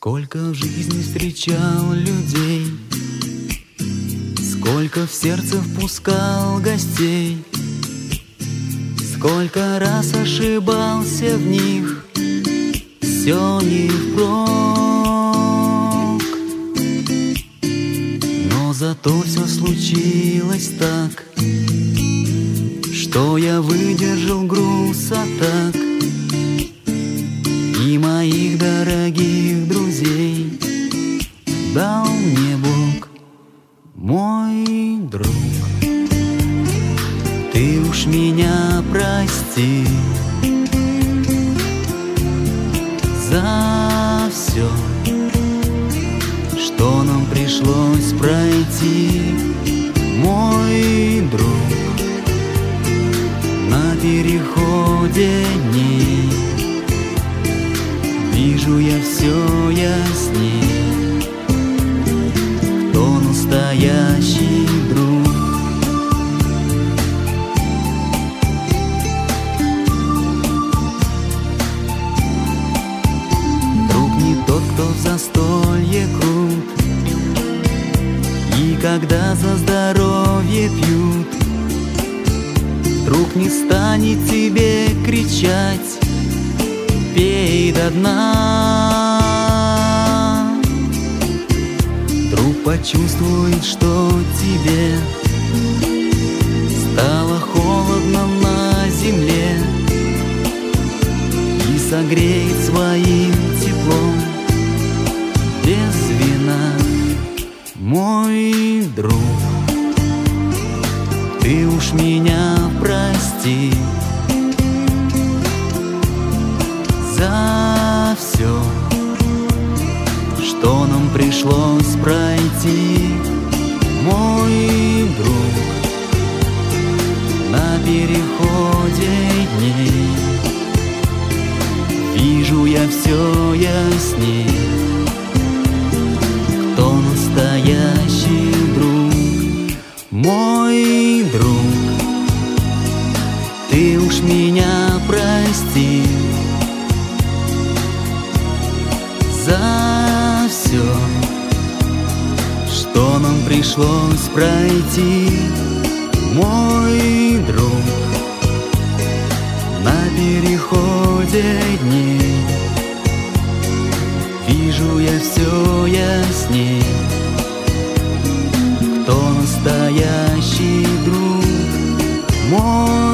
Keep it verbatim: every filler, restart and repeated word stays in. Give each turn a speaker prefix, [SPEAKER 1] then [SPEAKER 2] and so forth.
[SPEAKER 1] Сколько в жизни встречал людей, сколько в сердце впускал гостей, сколько раз ошибался в них, все не впрок. Но зато все случилось так, что я выдержал груз атак, и моих дорогих друзей дал мне Бог, мой друг. Ты уж меня прости за все, что нам пришлось пройти, мой друг. На переходе дней вижу я все ясней, кто настоящий друг. Друг не тот, кто в застолье крут, и когда за здоровье пьют, друг не станет тебе кричать: пей до дна. Друг почувствует, что тебе стало холодно на земле, и согреет своим теплом без вина, мой друг. Ты уж меня прости за все, что нам пришлось пройти, мой друг. На переходе дней вижу я все ясней, кто настоящий друг, мой друг. Ты уж меня прости за все, что нам пришлось пройти, мой друг. На переходе дней вижу я все ясней, кто настоящий друг, мой